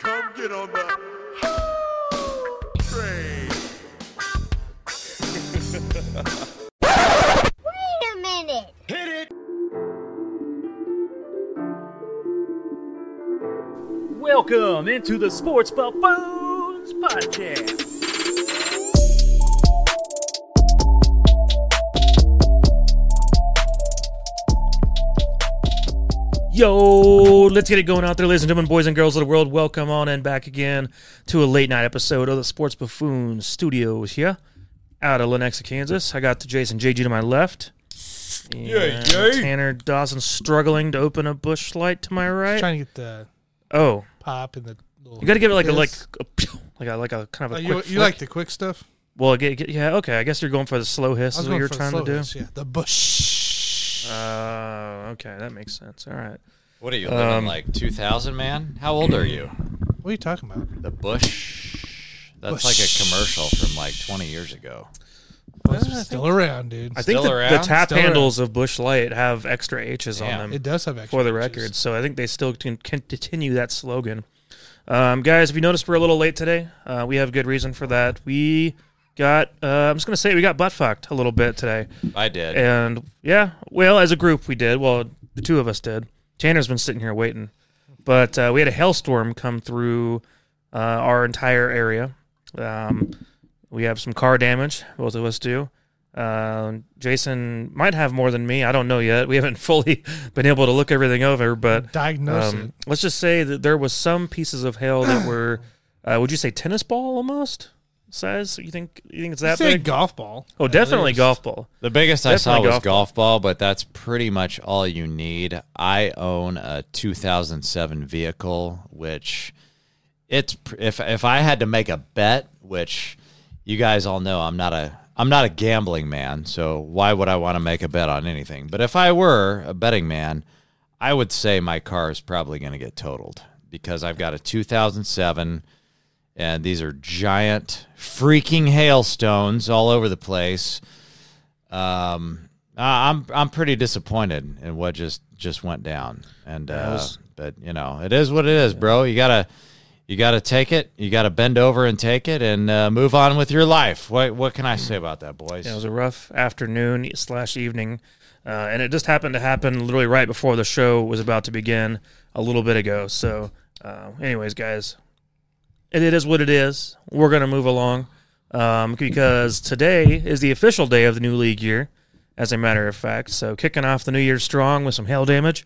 Come get on the train. Wait a minute. Hit it. Welcome into the Sports Buffoons Podcast. Yo, let's get it going out there, ladies and gentlemen, boys and girls of the world. Welcome on and back again to a late night episode of the Sports Buffoons Studios here out of Lenexa, Kansas. I got the Jason JG to my left. Yay. Tanner Dawson struggling to open a Busch Light to my right. Trying to get the Oh, pop and the little. you got to give it like hiss. a kind of a Oh, quick you like the quick stuff? Well, yeah, okay. I guess you're going for the slow hiss. I was Is what going you're for trying the to do. slow hiss, yeah. The Busch. Okay, that makes sense. All right. What are you living like 2000, man? How old are you? What are you talking about? The Busch. That's Busch. like a commercial from like 20 years ago. It's still around, dude. I think Still the around? tap Still handles of Busch Light have extra H's on Damn. them It does have extra for the H's. record, so I think they still can continue that slogan. Guys, if you noticed, we're a little late today. We have good reason for that. We got, I'm just going to say, we got butt fucked a little bit today. I did. And, yeah, well, as a group, we did. Well, the two of us did. Tanner's been sitting here waiting. But we had a hailstorm come through our entire area. We have some car damage, both of us do. Jason might have more than me. I don't know yet. We haven't fully been able to look everything over, but Diagnose it. let's just say that there was some pieces of hail that were, would you say tennis ball almost size? You think it's that Say big? golf ball. Oh, at definitely least. golf ball. The biggest I saw Definitely was golf ball, but that's pretty much all you need. I own a 2007 vehicle, which it's if I had to make a bet, which you guys all know I'm not a gambling man, so why would I want to make a bet on anything? But if I were a betting man, I would say my car is probably going to get totaled because I've got a 2007, and these are giant freaking hailstones all over the place. I'm pretty disappointed in what just went down, and but you know it is what it is, bro. You gotta take it. You gotta bend over and take it, and move on with your life. What can I say about that, boys? Yeah, it was a rough afternoon / evening, and it just happened to happen literally right before the show was about to begin a little bit ago. So, anyways, guys, it is what it is. We're going to move along because today is the official day of the new league year, as a matter of fact. So, kicking off the new year strong with some hail damage.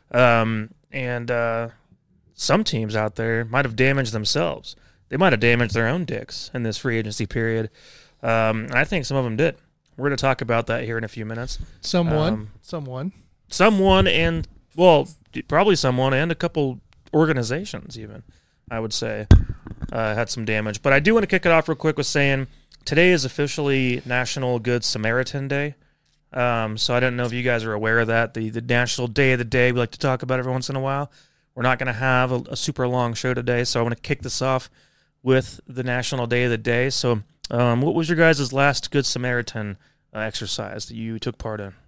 And some teams out there might have damaged themselves. They might have damaged their own dicks in this free agency period. I think some of them did. We're going to talk about that here in a few minutes. Someone. Someone and, well, probably someone and a couple organizations even, I would say, had some damage. But I do want to kick it off real quick with saying today is officially National Good Samaritan Day. So I don't know if you guys are aware of that, the National Day of the Day we like to talk about every once in a while. We're not going to have a super long show today, so I want to kick this off with the National Day of the Day. So what was your guys' last Good Samaritan exercise that you took part in?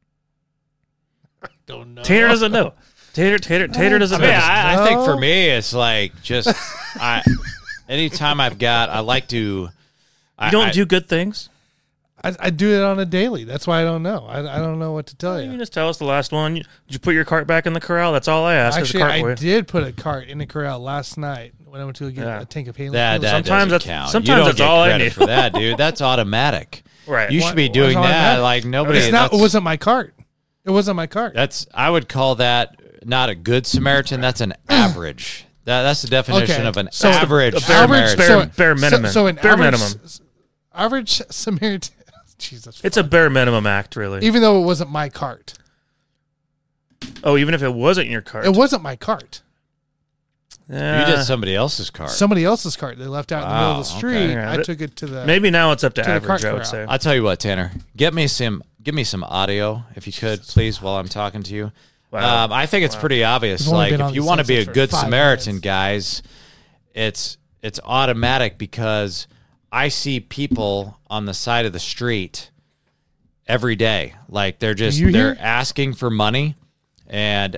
I don't know. Tanner doesn't know. Tater doesn't know. I think for me, it's like just anytime I like to. You don't do good things? I do it on a daily. That's why I don't know. I don't know what to tell You you. can just tell us the last one. Did you put your cart back in the corral? That's all I ask. Actually, as a cart boy. I did put a cart in the corral last night when I went to get Yeah. a tank of Haley. That Sometimes doesn't that's- count. sometimes you don't that's get all I credit need. for that, dude. That's automatic. Right. You should be doing What's that. automatic? Like nobody. It's not. It that's- wasn't my cart. It wasn't my cart. I would call that not a good Samaritan. That's an average. That's the definition Okay. of an So average a bare- Samaritan. bare minimum. So an Bare average, minimum. Average Samaritan. Jesus. It's a bare minimum act, really. even though it wasn't my cart. Oh, even if it wasn't your cart. It wasn't my cart. You did somebody else's car. Somebody else's cart. They left out in the middle of the Wow, street. okay. Yeah, I but took it to the. Maybe now it's up to the average, cart I would corral. say. I'll tell you what, Tanner. Give me some audio if you could, please, while I'm talking to you. Wow. I think it's pretty obvious. We've only Like been if on you the want to be a census for good 5 Samaritan, minutes. guys, it's automatic because I see people on the side of the street every day. Like they're you they're here? asking for money, and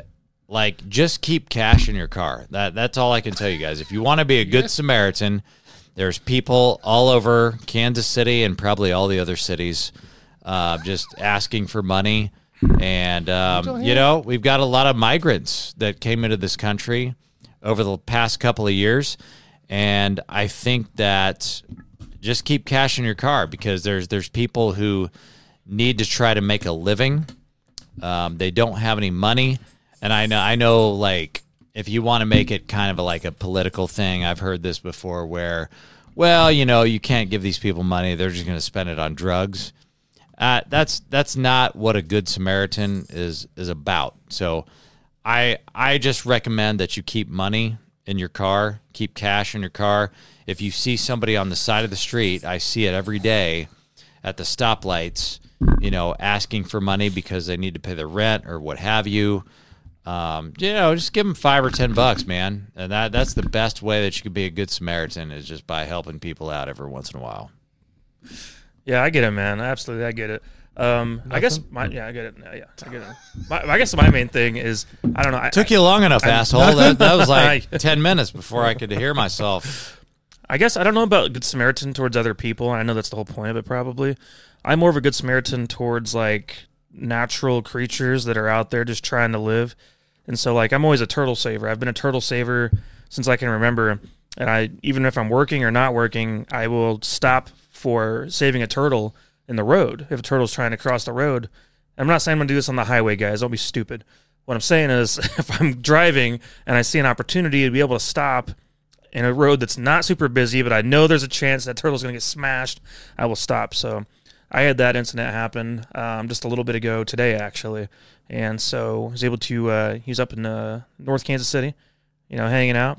like, just keep cash in your car. That's all I can tell you guys. If you want to be a good Samaritan, there's people all over Kansas City and probably all the other cities just asking for money. And, we've got a lot of migrants that came into this country over the past couple of years. And I think that just keep cash in your car because there's people who need to try to make a living. They don't have any money. And I know, like, if you want to make it kind of like a political thing, I've heard this before where, well, you can't give these people money. They're just going to spend it on drugs. That's not what a good Samaritan is about. So I just recommend that you keep money in your car, keep cash in your car. If you see somebody on the side of the street, I see it every day at the stoplights, asking for money because they need to pay their rent or what have you. Just give them $5 or $10, man. And that's the best way that you can be a good Samaritan is just by helping people out every once in a while. Yeah, I get it, man. Absolutely, I get it. I guess I get it. Yeah, I get it. I guess my main thing is, I don't know. Took you long enough, asshole. That was like 10 minutes before I could hear myself. I guess I don't know about Good Samaritan towards other people, and I know that's the whole point of it probably. I'm more of a Good Samaritan towards, like, natural creatures that are out there just trying to live. And so, like, I'm always a turtle saver. I've been a turtle saver since I can remember. And even if I'm working or not working, I will stop for saving a turtle in the road if a turtle's trying to cross the road. I'm not saying I'm going to do this on the highway, guys. Don't be stupid. What I'm saying is if I'm driving and I see an opportunity to be able to stop in a road that's not super busy, but I know there's a chance that turtle's going to get smashed, I will stop. So I had that incident happen just a little bit ago today, actually. And so I was able to, he was up in North Kansas City, hanging out,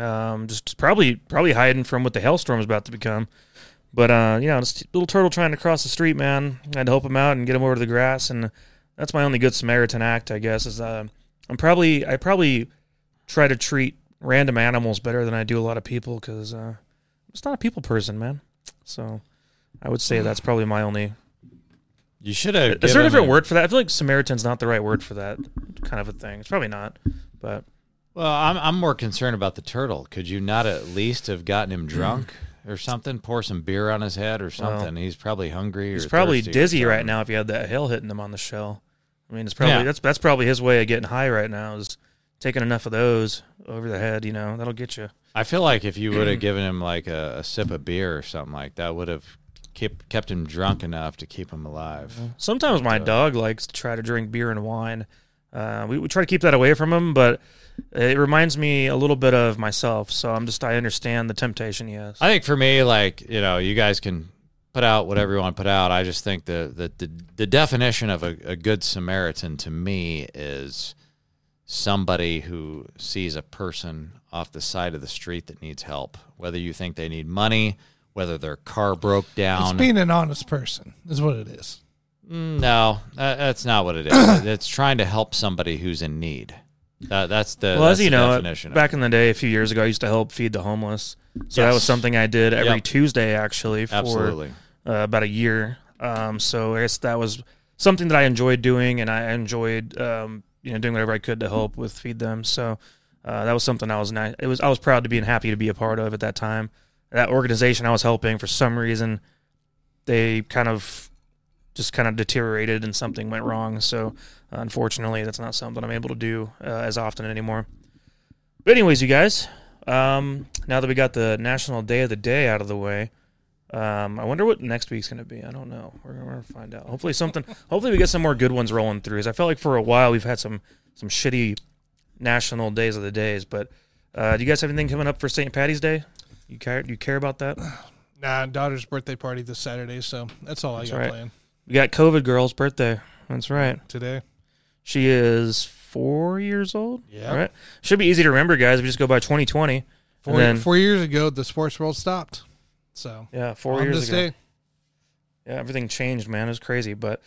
just probably hiding from what the hailstorm is about to become. But, just a little turtle trying to cross the street, man. I had to help him out and get him over to the grass. And that's my only Good Samaritan act, I guess, is I probably try to treat random animals better than I do a lot of people because I'm just not a people person, man. So I would say that's probably my only. You should have. Is there a different word for that? I feel like Samaritan's not the right word for that kind of a thing. It's probably not, but. Well, I'm more concerned about the turtle. Could you not at least have gotten him drunk or something? Pour some beer on his head or something. Well, he's probably hungry. He's probably dizzy right now if you had that hail hitting him on the shell. I mean, it's probably that's probably his way of getting high right now is taking enough of those over the head. That'll get you. I feel like if you would have given him like a sip of beer or something like that, would have kept him drunk enough to keep him alive. Sometimes my dog likes to try to drink beer and wine. We try to keep that away from him, but it reminds me a little bit of myself. So I understand the temptation he has. I think for me, like, you guys can put out whatever you want to put out. I just think the definition of a good Samaritan to me is somebody who sees a person off the side of the street that needs help, whether you think they need money, whether their car broke down. It's being an honest person is what it is. No, that's not what it is. It's trying to help somebody who's in need. That's the definition. Back in the day, a few years ago, I used to help feed the homeless. So that was something I did every Tuesday, actually, for about a year. So I guess that was something that I enjoyed doing, and I enjoyed doing whatever I could to help with feed them. So that was something I was proud to be and happy to be a part of at that time. That organization I was helping, for some reason, they kind of deteriorated and something went wrong. So unfortunately, that's not something I'm able to do as often anymore. But anyways, you guys, now that we got the National Day of the Day out of the way, I wonder what next week's going to be. I don't know. We're going to find out. Hopefully we get some more good ones rolling through. Because I felt like for a while we've had some shitty National Days of the Days. But do you guys have anything coming up for St. Patty's Day? You care about that? Nah, daughter's birthday party this Saturday, so that's all I got planned. We got COVID girl's birthday. That's right. Today. She is 4 years old. Yeah. All right. Should be easy to remember, guys. We just go by 2020. 4 years ago, the sports world stopped. So yeah, 4 years ago. Day. Yeah, everything changed, man. It was crazy, but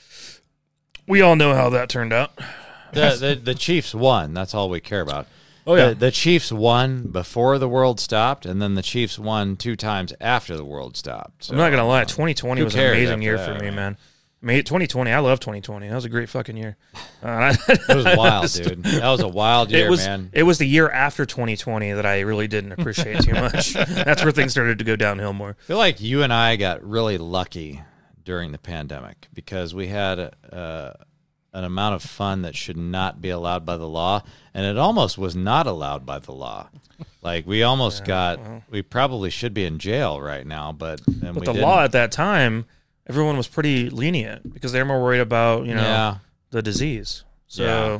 we all know how that turned out. The Chiefs won. That's all we care about. Oh yeah, the Chiefs won before the world stopped, and then the Chiefs won 2 times after the world stopped. So, I'm not gonna lie, 2020 was an amazing year for me, man. May 2020. I love 2020. That was a great fucking year. It was wild, dude. That was a wild year, man. It was the year after 2020 that I really didn't appreciate too much. That's where things started to go downhill more. I feel like you and I got really lucky during the pandemic because we had an amount of fun that should not be allowed by the law, and it almost was not allowed by the law. Like, we almost we probably should be in jail right now, but the law at that time, everyone was pretty lenient because they were more worried about, the disease. So,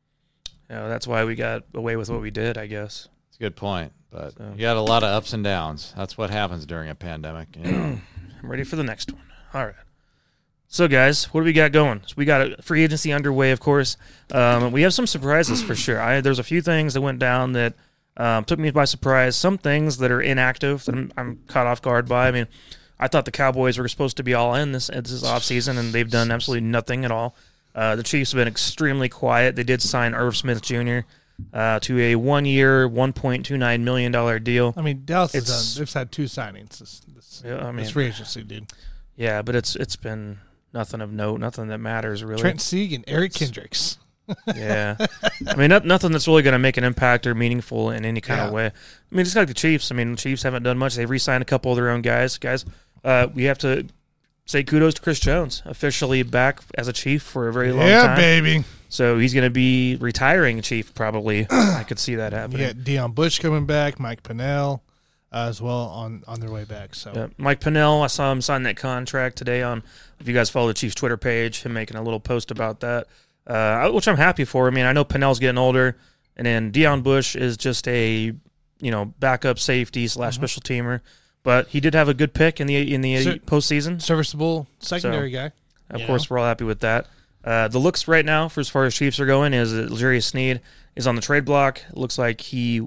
that's why we got away with what we did, I guess. It's a good point, but you had a lot of ups and downs. That's what happens during a pandemic. I'm ready for the next one. All right. So, guys, what do we got going? So we got a free agency underway, of course. We have some surprises for sure. There's a few things that went down that took me by surprise. Some things that are inactive that I'm caught off guard by. I mean, I thought the Cowboys were supposed to be all in this offseason, and they've done absolutely nothing at all. The Chiefs have been extremely quiet. They did sign Irv Smith Jr. To a 1-year, $1.29 million deal. I mean, Dallas has done. They've had 2 signings this free agency, dude. Yeah, but it's been nothing of note, nothing that matters really. Trent Sieg and Eric Kendricks. Yeah. I mean, nothing that's really going to make an impact or meaningful in any kind of way. I mean, just like the Chiefs. I mean, the Chiefs haven't done much. They've re-signed a couple of their own guys. We have to say kudos to Chris Jones, officially back as a Chief for a very long time. Yeah, baby. So he's going to be retiring Chief probably. I could see that happening. Yeah, Deion Bush coming back, Mike Pennell as well on their way back. So Mike Pennell, I saw him sign that contract today on, if you guys follow the Chiefs Twitter page, him making a little post about that, which I'm happy for. I mean, I know Pennell's getting older, and then Deion Bush is just a backup safety / special teamer. But he did have a good pick in the postseason. Serviceable secondary guy. Of course, we're all happy with that. The looks right now, for as far as Chiefs are going, is that L'Jarius Sneed is on the trade block. It looks like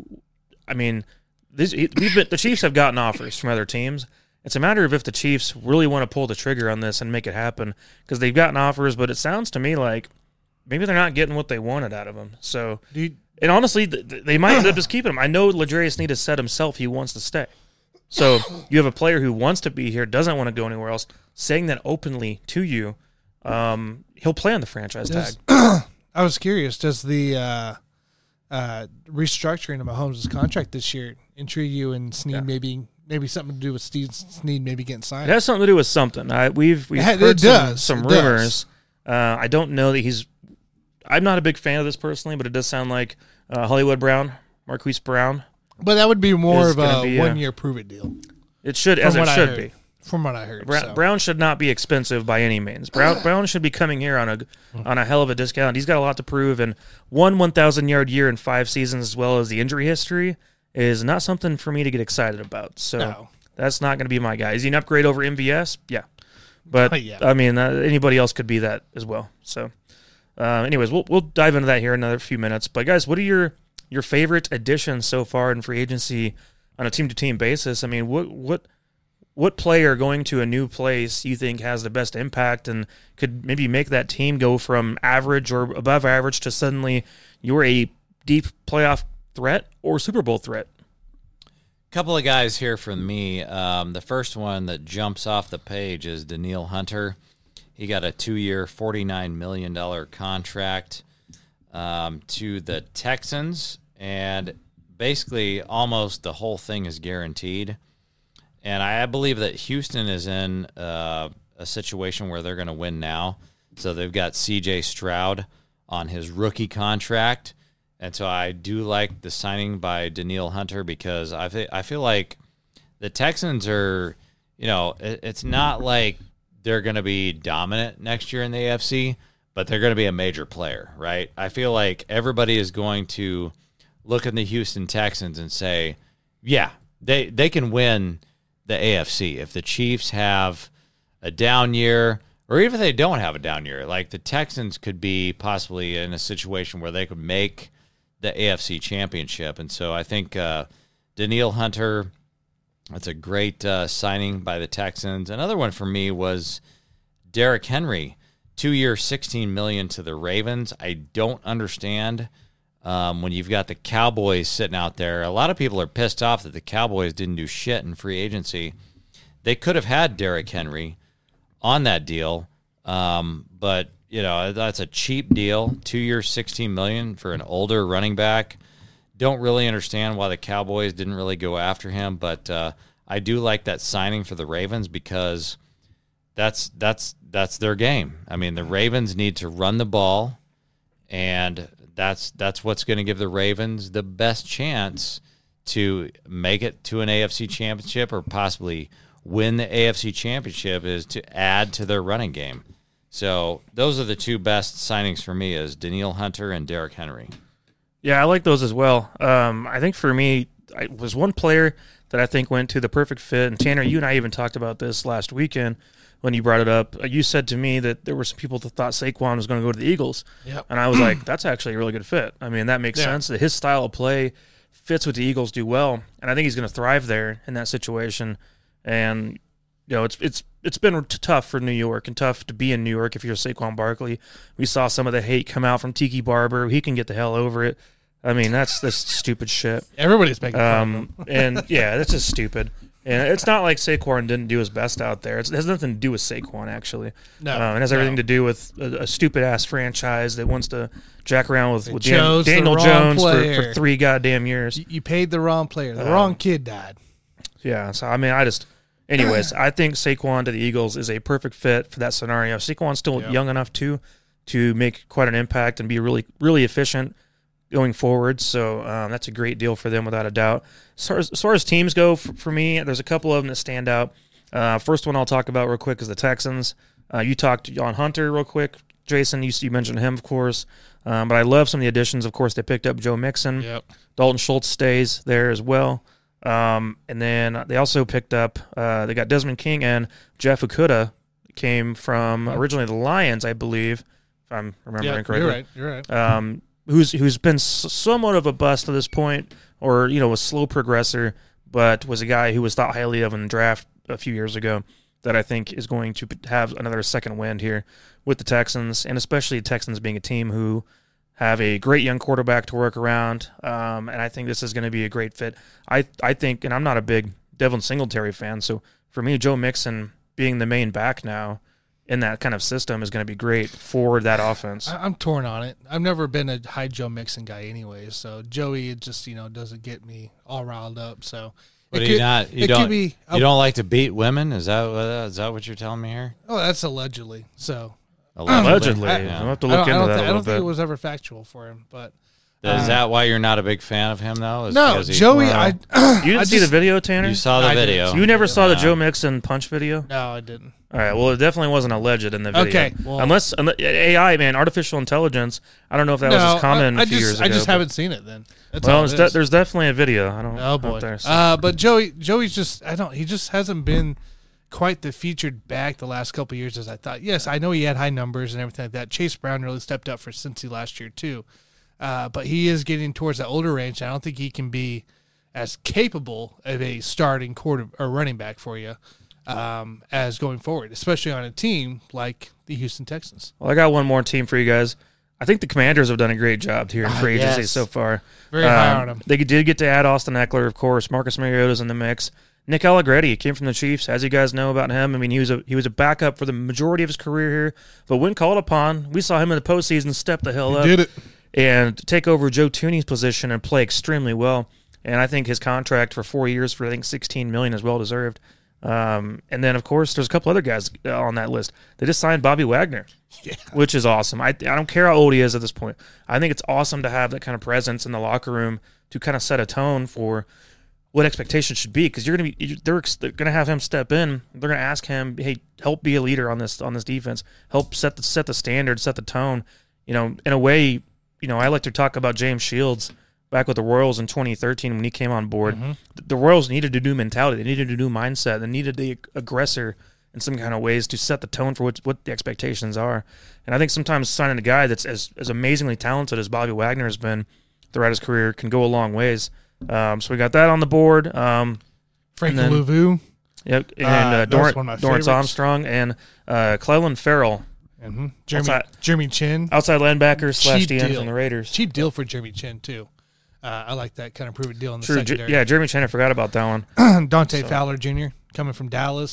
the Chiefs have gotten offers from other teams. It's a matter of if the Chiefs really want to pull the trigger on this and make it happen, because they've gotten offers, but it sounds to me like maybe they're not getting what they wanted out of him. So, and honestly, they might end up just keeping him. I know L'Jarius Sneed has said himself he wants to stay. So you have a player who wants to be here, doesn't want to go anywhere else, saying that openly to you. He'll play on the franchise tag. I was curious, does the restructuring of Mahomes' contract this year intrigue you, and Sneed maybe something to do with Sneed maybe getting signed? It has something to do with something. We've heard some rumors. I don't know that I'm not a big fan of this personally, but it does sound like Hollywood Brown, Marquise Brown. But that would be more of a 1-year prove-it deal. It should, as it should be. From what I heard. Brown should not be expensive by any means. Brown should be coming here on a hell of a discount. He's got a lot to prove, and 1,000-yard year in 5 seasons, as well as the injury history, is not something for me to get excited about. So that's not going to be my guy. Is he an upgrade over MVS? Yeah. But, I mean, anybody else could be that as well. So, anyways, we'll dive into that here in another few minutes. But, guys, what are your favorite additions so far in free agency on a team-to-team basis? I mean, what player going to a new place you think has the best impact and could maybe make that team go from average or above average to suddenly you're a deep playoff threat or Super Bowl threat? Couple of guys here from me. The first one that jumps off the page is Danielle Hunter. He got a 2-year, $49 million contract to the Texans, and basically almost the whole thing is guaranteed. And I believe that Houston is in a situation where they're going to win now. So they've got C.J. Stroud on his rookie contract. And so I do like the signing by Danielle Hunter, because I feel like the Texans are, it's not like they're going to be dominant next year in the AFC, but they're going to be a major player, right? I feel like everybody is going to look at the Houston Texans and say, yeah, they can win the AFC. If the Chiefs have a down year, or even if they don't have a down year, like the Texans could be possibly in a situation where they could make the AFC Championship. And so I think Danielle Hunter, that's a great signing by the Texans. Another one for me was Derrick Henry, 2-year, $16 million to the Ravens. I don't understand when you've got the Cowboys sitting out there. A lot of people are pissed off that the Cowboys didn't do shit in free agency. They could have had Derrick Henry on that deal. But that's a cheap deal. 2 years, $16 million for an older running back. Don't really understand why the Cowboys didn't really go after him, but I do like that signing for the Ravens because that's their game. I mean, the Ravens need to run the ball, and that's what's going to give the Ravens the best chance to make it to an AFC championship or possibly win the AFC championship, is to add to their running game. So those are the two best signings for me, is Danielle Hunter and Derrick Henry. Yeah, I like those as well. I think for me, it was one player that I think went to the perfect fit. And Tanner, you and I even talked about this last weekend when you brought it up. You said to me that there were some people that thought Saquon was going to go to the Eagles. Yep. And I was like, that's actually a really good fit. I mean, that makes sense. That his style of play fits what the Eagles do well. And I think he's going to thrive there in that situation. And, it's been tough for New York and tough to be in New York if you're Saquon Barkley. We saw some of the hate come out from Tiki Barber. He can get the hell over it. I mean, that's stupid shit. Everybody's making fun of him. And, yeah, that's just stupid. And it's not like Saquon didn't do his best out there. It has nothing to do with Saquon, actually. No. It has everything to do with a stupid-ass franchise that wants to jack around with chose Daniel the wrong Jones player. for 3 goddamn years. You paid the wrong player. The wrong kid died. Yeah, so, I mean, anyways, I think Saquon to the Eagles is a perfect fit for that scenario. Saquon's still young enough, to make quite an impact and be really, really efficient going forward. So that's a great deal for them without a doubt. As far as teams go, for me, there's a couple of them that stand out. First one I'll talk about real quick is the Texans. You talked on Hunter real quick. Jason, you mentioned him, of course. But I love some of the additions. Of course, they picked up Joe Mixon. Yep. Dalton Schultz stays there as well. And then they also picked up, they got Desmond King and Jeff Okudah, came from originally the Lions, I believe, if I'm remembering correctly. You're right. Who's been somewhat of a bust to this point, or a slow progressor, but was a guy who was thought highly of in the draft a few years ago, that I think is going to have another second wind here with the Texans, and especially the Texans being a team who have a great young quarterback to work around, and I think this is going to be a great fit. I think, and I'm not a big Devin Singletary fan, so for me, Joe Mixon being the main back now in that kind of system is going to be great for that offense. I'm torn on it. I've never been a high Joe Mixon guy anyways, so Joey, it just, doesn't get me all riled up, so... You don't like to beat women? Is that what you're telling me here? Oh, that's allegedly. So allegedly, I I'll have to look into that a little bit. I don't think it was ever factual for him, but is that why you're not a big fan of him, though? No, Joey. You didn't see the video, Tanner? You saw the video. You never saw the Joe Mixon punch video? No, I didn't. All right. Well, it definitely wasn't alleged in the video. Okay. Well, unless AI, man, artificial intelligence. I don't know if that was as common a few years ago. I just haven't seen it then. That's there's definitely a video. I don't. Oh boy. There, so. But Joey's just he just hasn't been quite the featured back the last couple of years as I thought. Yes, I know he had high numbers and everything like that. Chase Brown really stepped up for Cincy last year too. But he is getting towards that older range. I don't think he can be as capable of a starting quarter or running back for you as going forward, especially on a team like the Houston Texans. Well, I got one more team for you guys. I think the Commanders have done a great job here in free agency so far. Very high on them. They did get to add Austin Eckler, of course. Marcus Mariota's in the mix. Nick Allegretti came from the Chiefs, as you guys know about him. I mean, he was a backup for the majority of his career here, but when called upon, we saw him in the postseason step the hell up. Did it. And take over Joe Thuney's position and play extremely well. And I think his contract for 4 years for, I think, $16 million is well-deserved. And then, of course, there's a couple other guys on that list. They just signed Bobby Wagner, which is awesome. I don't care how old he is at this point. I think it's awesome to have that kind of presence in the locker room to kind of set a tone for what expectations should be, because they're going to have him step in. They're going to ask him, hey, help be a leader on this defense. Help set the standard, set the tone. In a way, I like to talk about James Shields back with the Royals in 2013 when he came on board. Mm-hmm. The Royals needed a new mentality. They needed a new mindset. They needed the aggressor in some kind of ways to set the tone for what the expectations are. And I think sometimes signing a guy that's as amazingly talented as Bobby Wagner has been throughout his career can go a long ways. So we got that on the board. Frank Louvu. Yep, and Dorrance Armstrong and Clelin Ferrell. Mm-hmm. Jeremy Chin. Outside linebacker / DN from the Raiders. Cheap deal for Jeremy Chin, too. I like that kind of proven deal in the secondary. Jeremy Chin, I forgot about that one. Dante Fowler Jr. coming from Dallas.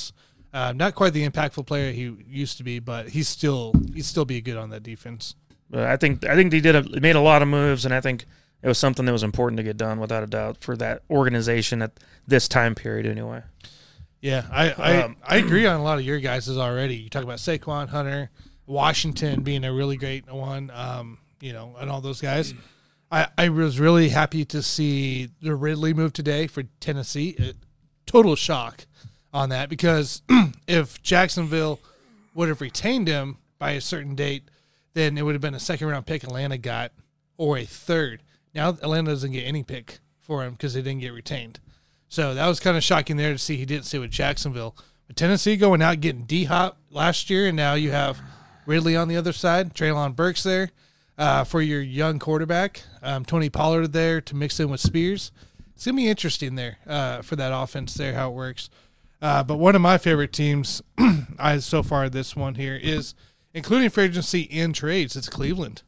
Not quite the impactful player he used to be, but he'd still be good on that defense. I think they made a lot of moves, and I think it was something that was important to get done, without a doubt, for that organization at this time period anyway. Yeah, I agree on a lot of your guys' already. You talk about Saquon, Hunter, Washington being a really great one, and all those guys. I was really happy to see the Ridley move today for Tennessee. Total shock on that, because if Jacksonville would have retained him by a certain date, then it would have been a second-round pick Atlanta got, or a third. Now Atlanta doesn't get any pick for him because they didn't get retained. So that was kind of shocking there to see he didn't stay with Jacksonville. But Tennessee going out getting D-Hop last year, and now you have Ridley on the other side, Treylon Burks there for your young quarterback, Tony Pollard there to mix in with Spears. It's going to be interesting there for that offense there, how it works. But one of my favorite teams so far this one here is, including free agency and trades, it's Cleveland.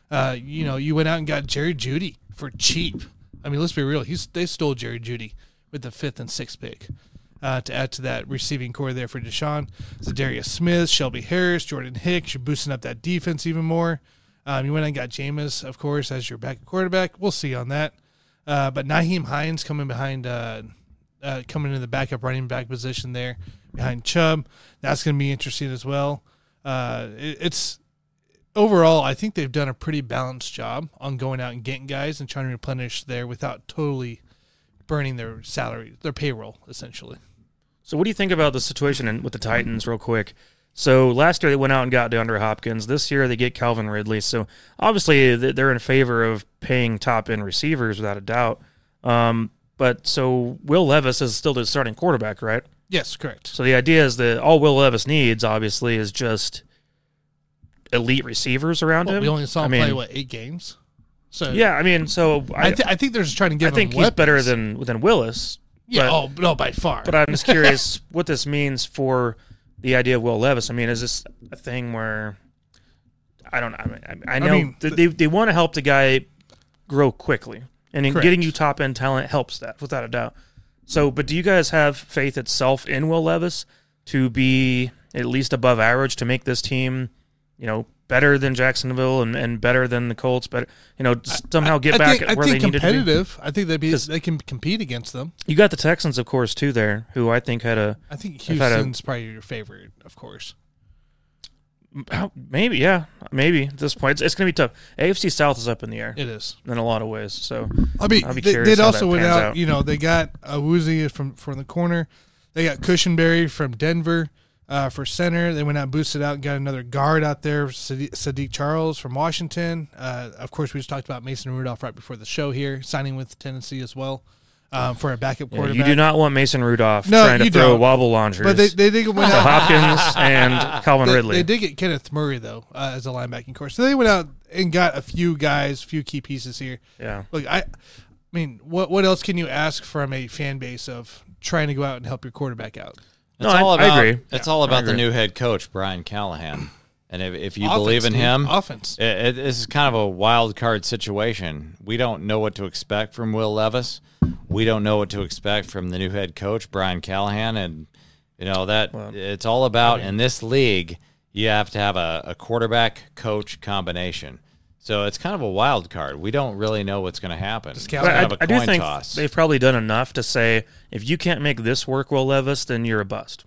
You went out and got Jerry Jeudy for cheap. I mean, let's be real. They stole Jerry Jeudy with the 5th and 6th pick to add to that receiving core there for Deshaun. Zadarius Smith, Shelby Harris, Jordan Hicks. You're boosting up that defense even more. You went out and got Jameis, of course, as your backup quarterback. We'll see on that. But Nyheim Hines coming behind, coming into the backup running back position there behind Chubb. That's going to be interesting as well. It's overall, I think they've done a pretty balanced job on going out and getting guys and trying to replenish there without totally burning their salary, their payroll, essentially. So what do you think about the situation with the Titans, real quick? So last year they went out and got DeAndre Hopkins. This year they get Calvin Ridley. So obviously they're in favor of paying top-end receivers without a doubt. But so Will Levis is still the starting quarterback, right? Yes, correct. So the idea is that all Will Levis needs, obviously, is just elite receivers around him. We only saw him play, 8 games? So yeah, I mean, so I think they're just trying to give him I think he's better than Willis. Yeah, no, by far. But I'm just curious what this means for the idea of Will Levis. I mean, is this a thing where I don't know? I know they want to help the guy grow quickly, and in getting you top end talent helps that without a doubt. So, but do you guys have faith itself in Will Levis to be at least above average to make this team, better than Jacksonville and better than the Colts, but somehow get back at where they need to be? Competitive. I think they can compete against them. You got the Texans, of course, too. There, who I think had a. I think Houston's probably your favorite, of course. Maybe at this point it's going to be tough. AFC South is up in the air. It is in a lot of ways. So I'll be curious. They also went out. They got Awuzie from the corner. They got Cushenberry from Denver. For center, they went out and boosted out and got another guard out there, Sadiq Charles from Washington. Of course, we just talked about Mason Rudolph right before the show here, signing with Tennessee as well for a backup quarterback. You do not want Mason Rudolph trying to throw wobble launchers. But they did went out Hopkins and Calvin Ridley. They did get Kenneth Murray, though, as a linebacking core. So they went out and got a few guys, a few key pieces here. Yeah. Look, I mean, what else can you ask from a fan base of trying to go out and help your quarterback out? I agree. It's all about the new head coach, Brian Callahan. And if you believe in him, offense. This is kind of a wild card situation. We don't know what to expect from Will Levis. We don't know what to expect from the new head coach, Brian Callahan. And, it's all about, in this league, you have to have a quarterback-coach combination. So it's kind of a wild card. We don't really know what's going to happen. I do think they've probably done enough to say, if you can't make this work, Will Levis, then you're a bust.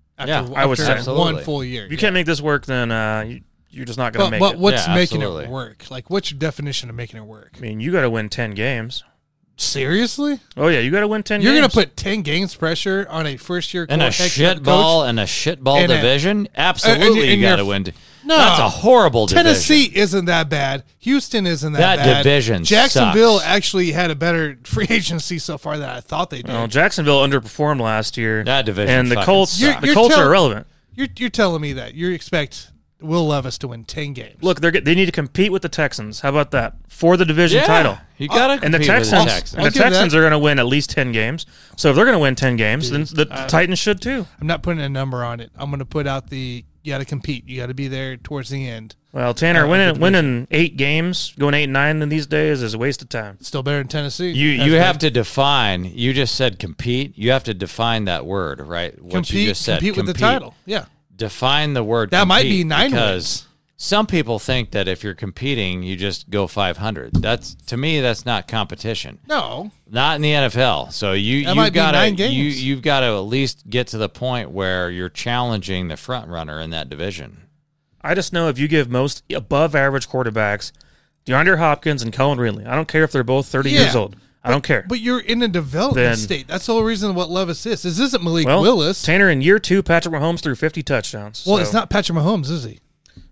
I would say one full year. If you can't make this work, then you're just not going to make it. But what's making it work? Like, what's your definition of making it work? I mean, you got to win 10 games. Seriously? Oh, yeah, you got to win 10 games. You're going to put 10 games pressure on a first-year coach? And a shitball division? Absolutely, you got to win. No. That's a horrible division. Tennessee isn't that bad. Houston isn't that bad. That division Jacksonville sucks. Actually had a better free agency so far than I thought they did. Well, Jacksonville underperformed last year. That division and the Colts, sucks. the Colts are irrelevant. You're telling me that you expect Will Levis to win 10 games. Look, they need to compete with the Texans. How about that? For the division title. You got to compete with the Texans. And the Texans are going to win at least 10 games. So if they're going to win 10 games, then the Titans should too. I'm not putting a number on it. I'm going to put out the, You got to compete. You got to be there towards the end. Well, Tanner, winning 8 games, going 8-9 in these days is a waste of time. Still better than Tennessee. You have to define. You just said compete. You have to define that word, right? What you just said. Compete with the title. Yeah. Define the word. That might be compete, 9 because wins. some people think that if you're competing, you just go 500. To me, that's not competition. No. Not in the NFL. So you've might be got 9 to games. you've got to at least get to the point where you're challenging the front runner in that division. I just know if you give most above-average quarterbacks, DeAndre Hopkins and Cullen Ridley, I don't care if they're both 30 years old. I don't care. But you're in a development state. That's the whole reason what Levis is. This isn't Malik Willis. Tanner, in year 2, Patrick Mahomes threw 50 touchdowns. Well, so it's not Patrick Mahomes, is he?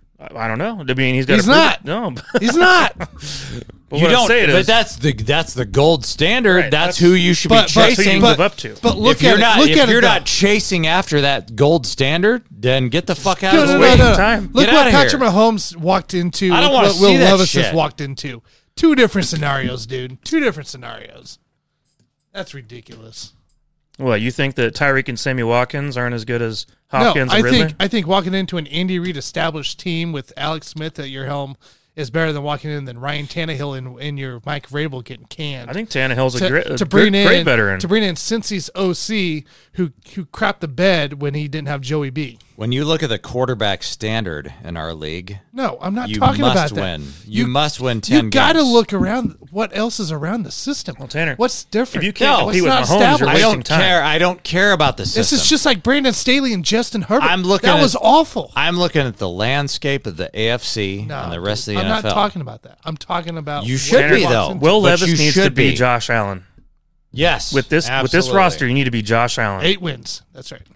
I don't know. I mean, he's got. He's not. No, He's not. But what I'm saying But is, that's the gold standard. Right, that's that's- who you should be that's who you chasing. live up to. But look if you're at not, it. Look if at you're it, though. not chasing after that gold standard, then get the fuck out No, of the no, way. no, no. time. Look Get what outta Patrick here. Mahomes walked into. I don't look wanna what Will see that Levis shit. has walked into. 2 different scenarios, dude. 2 different scenarios. That's ridiculous. what, you think that Tyreek and Sammy Watkins aren't as good as Hopkins no, and Ridley? I think walking into an Andy Reid established team with Alex Smith at your helm is better than walking in than Ryan Tannehill in your Mike Vrabel getting canned. I think Tannehill's a great great veteran. To bring in Cincy's OC who crapped the bed when he didn't have Joey B. When you look at the quarterback standard in our league, No, I'm not you talking must about that. win. You must win 10 You got to games. look around what else is around the system. Well, Tanner, what's different? if you can't What's compete with not Mahomes, you're established? I wasting don't time. care. I don't care about the system. This is just like Brandon Staley and Justin Herbert. I'm looking that at- was awful. I'm looking at the landscape of the AFC No, and the rest of the I'm NFL. not talking about that. I'm talking about You what should be, walks though. into- Will But Levis you needs to should be be. Josh Allen. Yes, With this absolutely. roster, you need to be Josh Allen. 8 wins. That's right.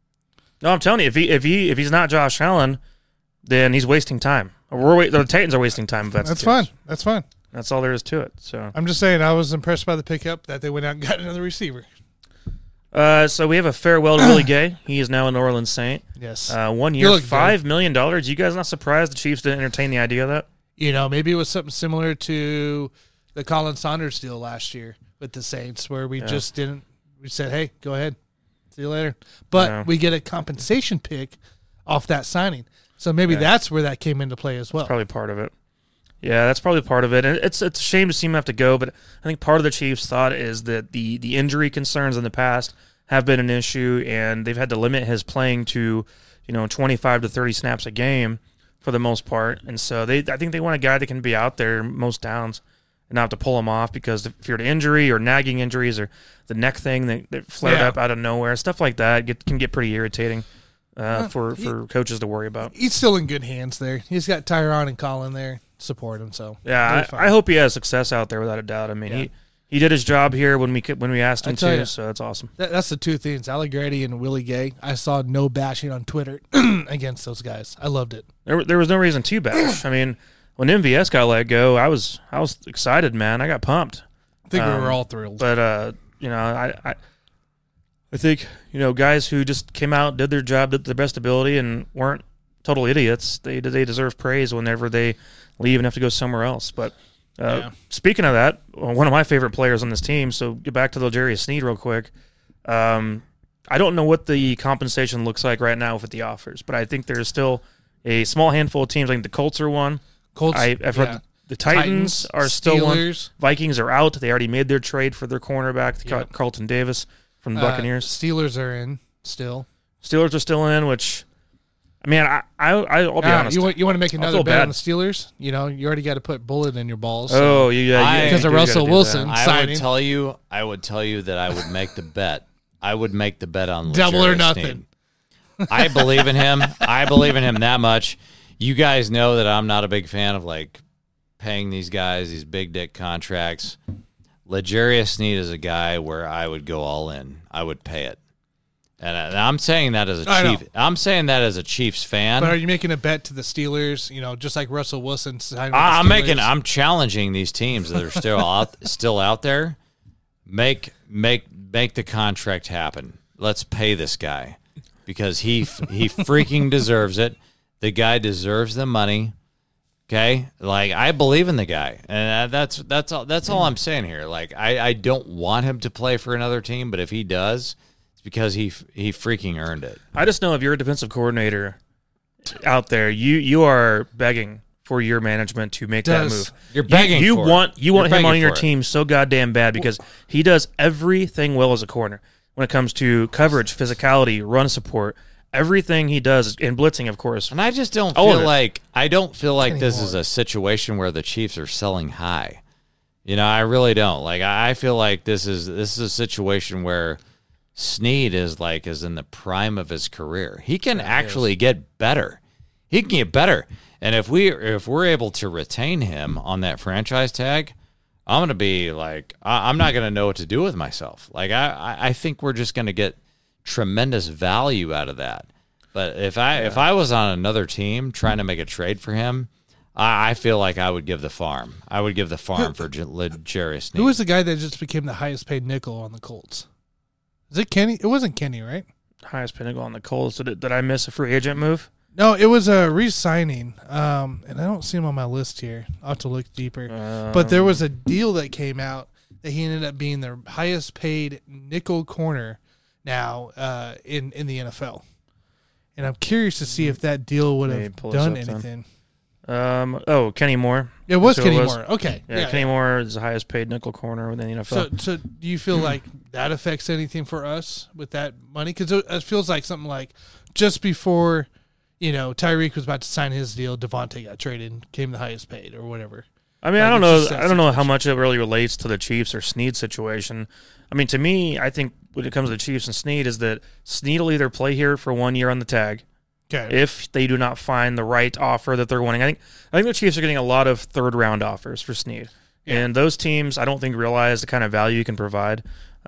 No, I'm telling you, if he's not Josh Allen, then he's wasting time. The Titans are wasting time. If that's That's the case. fine. That's fine. That's all there is to it. So, I'm just saying I was impressed by the pickup that they went out and got another receiver. so we have a farewell to Willie Gay. He is now a New Orleans Saint. Yes. 1 You year, look $5 million. You guys not surprised the Chiefs didn't entertain the idea of that? You know, maybe it was something similar to the Colin Saunders deal last year with the Saints, where we just didn't. We said, "Hey, go ahead, see you later," but Yeah. we get a compensation pick off that signing. So maybe that's where that came into play as well. Probably part of it. Yeah, that's probably part of it. And it's a shame to see him have to go, but I think part of the Chiefs' thought is that the injury concerns in the past have been an issue, and they've had to limit his playing to 25 to 30 snaps a game for the most part. And so I think they want a guy that can be out there most downs and not have to pull him off because of fear to injury or nagging injuries or the neck thing that flared up out of nowhere. Stuff like that can get pretty irritating for coaches to worry about. He's still in good hands there. He's got Tyron and Colin there to support him. So Yeah, I hope he has success out there without a doubt. I mean, he did his job here when we asked him tell to, you. so that's awesome. That's the 2 things: Allegretti and Willie Gay. I saw no bashing on Twitter against those guys. I loved it. There was no reason to bash. I mean, when MVS got let go, I was excited, man. I got pumped. I think we were all thrilled. But I think guys who just came out, did their job, did their best ability, and weren't total idiots. They deserve praise whenever they leave and have to go somewhere else. But speaking of that, one of my favorite players on this team. So get back to the L'Jarius Sneed real quick. I don't know what the compensation looks like right now with the offers, but I think there's still a small handful of teams. I think the Colts are one. Colts, I've heard the Titans are still Steelers. one. Vikings are out. They already made their trade for their cornerback, Carlton Davis from the Buccaneers. Steelers are in still. Steelers are still in, which, I mean, I'll be honest. You want to make another feel bet bad. on the Steelers? You already got to put bullet in your balls. Oh, yeah. Because of you gotta Russell do Wilson. that. I signing. would tell you that I would make the bet. I would make the bet on Double or L'Jarius nothing. Sneed. I believe in him. I believe in him that much. You guys know that I'm not a big fan of paying these guys these big dick contracts. L'Jarius Sneed is a guy where I would go all in. I would pay it. And I'm saying that as a I know. Chief. I'm saying that as a Chiefs fan. But are you making a bet to the Steelers? Just like Russell Wilson signed with the Steelers? I'm challenging these teams that are still out there. Make the contract happen. Let's pay this guy because he freaking deserves it. The guy deserves the money. Okay, I believe in the guy, and that's all I'm saying here. I don't want him to play for another team, but if he does, it's because he freaking earned it. I just know if you're a defensive coordinator out there, you are begging for your management to make that move. You're begging you for it. want You're him on begging your for it. team so goddamn bad because he does everything well as a corner when it comes to coverage, physicality, run support. Everything he does, and blitzing, of course. And I just don't All of feel it. like this Anymore. is a situation where the Chiefs are selling high. I really don't. Like I feel like this is a situation where Snead is in the prime of his career. He can actually get better. He can get better. And if we're able to retain him on that franchise tag, I'm gonna be like I'm not gonna know what to do with myself. Like I think we're just gonna get tremendous value out of that. But if I was on another team trying to make a trade for him, I feel like I would give the farm. I would give the farm for L'Jarius Sneed. Who was the guy that just became the highest paid nickel on the Colts? Is it Kenny? It wasn't Kenny, right? Highest pinnacle on the Colts. Did I miss a free agent move? No, it was a re-signing, and I don't see him on my list here. I'll have to look deeper. But there was a deal that came out that he ended up being the highest paid nickel corner now in the NFL. And I'm curious to see if that deal would Let me have pull this done up then. anything. Kenny Moore. It was That's who Kenny it was. Moore. Okay. Yeah, Kenny Moore is the highest paid nickel corner within the NFL. So do you feel like that affects anything for us with that money? Because it feels like something like just before, Tyreek was about to sign his deal, Devontae got traded and came the highest paid or whatever. I mean, Like, I don't it's know. just that I don't know how situation. much it really relates to the Chiefs or Snead situation. I mean, to me, I think when it comes to the Chiefs and Snead is that Snead will either play here for 1 year on the tag Okay. if they do not find the right offer that they're wanting. I think the Chiefs are getting a lot of third-round offers for Snead. Yeah. And those teams, I don't think, realize the kind of value you can provide.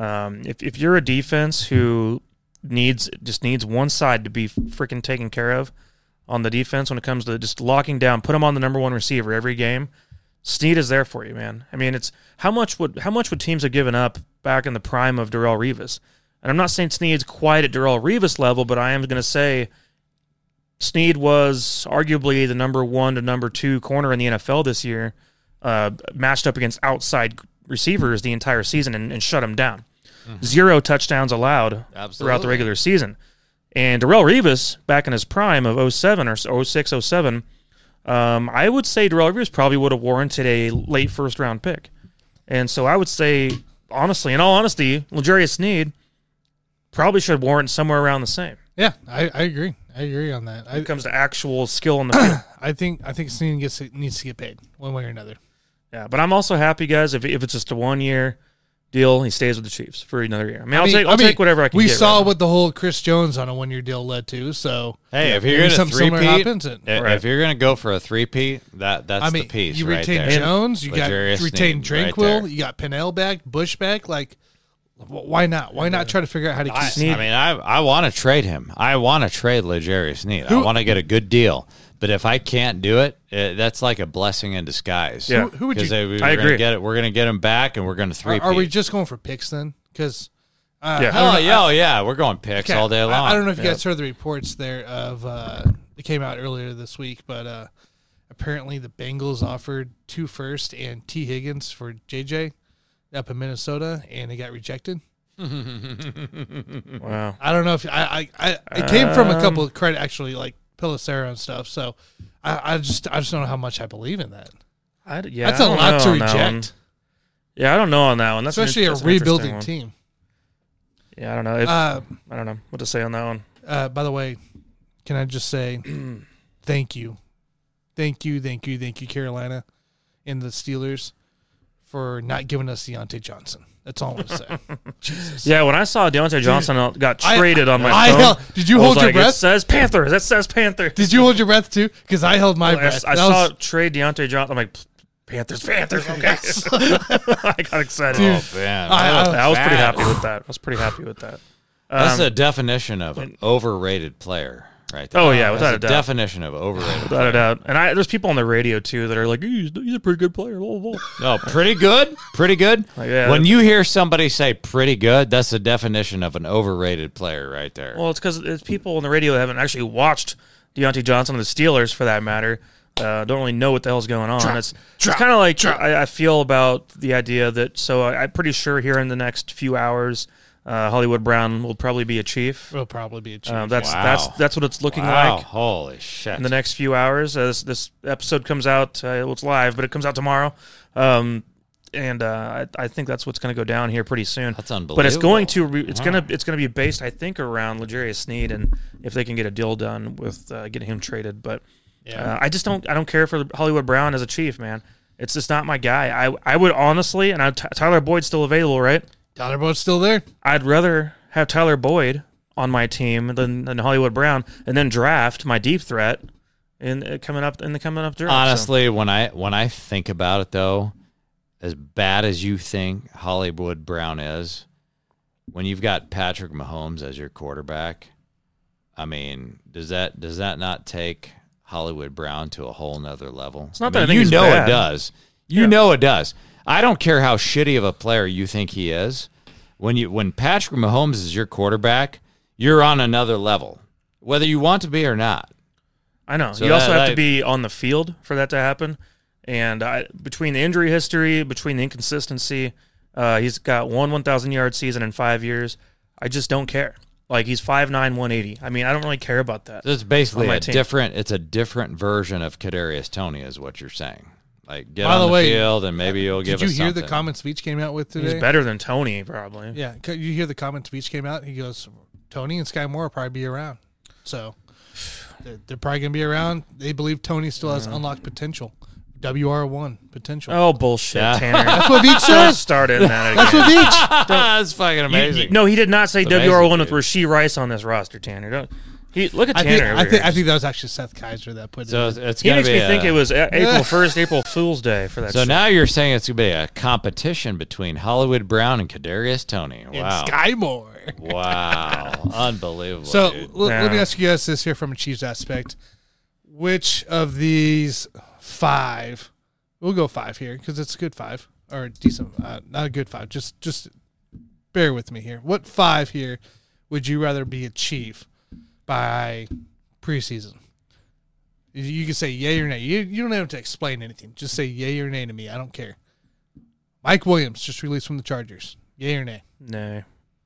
If you're a defense who needs one side to be freaking taken care of on the defense when it comes to just locking down, put him on the number one receiver every game, Snead is there for you, man. I mean, it's how much would teams have given up back in the prime of Darrelle Revis? And I'm not saying Snead's quite at Darrelle Revis level, but I am going to say Snead was arguably the number 1 to number 2 corner in the NFL this year, matched up against outside receivers the entire season and shut him down. 0 touchdowns allowed throughout the regular season. And Darrelle Revis, back in his prime of 07 or 06, 07, I would say Darrelle Revis probably would have warranted a late first-round pick. And so I would say, honestly, in all honesty, L'Jarius Snead probably should warrant somewhere around the same Yeah, I agree. I agree on that. when it comes to actual skill on the field. I think Snead needs to get paid one way or another. Yeah, but I'm also happy, guys, if it's just a 1-year deal, he stays with the Chiefs for another year. I'll take whatever I can We get. saw right now. what the whole Chris Jones on a 1-year deal led to. So Hey, if maybe you're going to something similar three-peat, happens, if you're going to go for a three-peat, that's the piece you right retain there. Jones, you got L'Jarius retained Snead right Drinkwell, there. you got Pennell back, Bush back. Like, why not? Why not try to figure out how to keep Snead. I want to trade him. I want to trade L'Jarius Snead. I want to get a good deal. But if I can't do it, that's like a blessing in disguise. Yeah. Who would you? Because I agree. We're going to get him back, and we're going to three-peat. Are we just going for picks then? Because Yeah. Yeah, we're going picks all day long. I don't know if you Yeah. guys heard the reports there of it came out earlier this week, but apparently the Bengals offered 2 first and T. Higgins for JJ up in Minnesota, and it got rejected. Wow. I don't know if it came from a couple of credit actually like Pelissero and stuff. So I just don't know how much I believe in that. That's a lot to reject, Yeah, I don't know on that one. That's especially a that's an interesting rebuilding one. team. Yeah, I don't know. I don't know what to say on that one. By the way, can I just say thank you, Carolina and the Steelers for not giving us Deontay Johnson. That's all I'm going to say. Jesus. Yeah, when I saw Deontay Johnson got traded on my I phone, did you I was hold your like, breath? It says Panthers. That says Panthers. Did you hold your breath too? Because I held my breath. I That saw was- it trade Deontay Johnson. I'm like, Panthers. Okay. I got excited. Dude, Oh, man. I was pretty Bad. happy with that. That's the definition of an overrated player right there. Oh, yeah, without That's a doubt. definition of overrated Without player. a doubt. And there's people on the radio, too, that are like, he's a pretty good player. Blah, blah, blah. No, pretty good. Pretty good. Yeah. When you hear somebody say pretty good, that's the definition of an overrated player right there. Well, it's because it's people on the radio that haven't actually watched Deontay Johnson and the Steelers, for that matter. Don't really know what the hell's going on. It's kind of like I feel about the idea that, so I'm pretty sure here in the next few hours, Hollywood Brown will probably be a Chief. Will probably be a Chief. That's what it's looking Wow. like Holy shit. in the next few hours. As this episode comes out, well, it's live, but it comes out tomorrow. I think that's what's going to go down here pretty soon. That's unbelievable. But it's going to be based, I think, around L'Jarius Sneed and if they can get a deal done with getting him traded. But I don't care for Hollywood Brown as a Chief, man. It's just not my guy. I would honestly, and Tyler Boyd's still available, right? Tyler Boyd's still there. I'd rather have Tyler Boyd on my team than Hollywood Brown, and then draft my deep threat in the coming up draft. Honestly, when I think about it, though, as bad as you think Hollywood Brown is, when you've got Patrick Mahomes as your quarterback, I mean, does that not take Hollywood Brown to a whole nother level? It's not that I think he's know bad. it does. You know it does. I don't care how shitty of a player you think he is. When Patrick Mahomes is your quarterback, you're on another level, whether you want to be or not. I know. So you also have to be on the field for that to happen. And between the injury history, between the inconsistency, he's got 1,000-yard season in 5 years. I just don't care. Like, he's 5'9", 180. I mean, I don't really care about that. So it's basically a different version of Kadarius Toney is what you're saying. Like, get By on the the way, field and maybe you'll give us Did you hear something. the comments Veach came out with today? He's better than Tony, probably. Yeah, you hear the comments Veach came out? He goes, Tony and Sky Moore will probably be around. So they're probably going to be around. They believe Tony still has unlocked potential. WR1 potential. Oh, bullshit, Yeah. Tanner. That's what Veach Don't says. start in that again. That's what Veach. That's fucking amazing. No, he did not say It's amazing, WR1 with dude. Rasheed Rice on this roster, Tanner. Look at I Tanner. over think here. that was actually Seth Kaiser that put So it in. it's He going to makes be me think it was April 1st, April Fool's Day for that So shit. now you're saying it's going to be a competition between Hollywood Brown and Kadarius Toney. And Wow. Sky Moore. Wow. Unbelievable. So dude. let me ask you guys this here from a Chiefs aspect. Which of these 5, we'll go 5 here because it's a good 5 or a decent, not a good 5. Just bear with me here. What 5 here would you rather be a Chief by preseason? You can say yay or nay. You don't have to explain anything. Just say yay or nay to me. I don't care. Mike Williams just released from the Chargers. Yay or nay? No.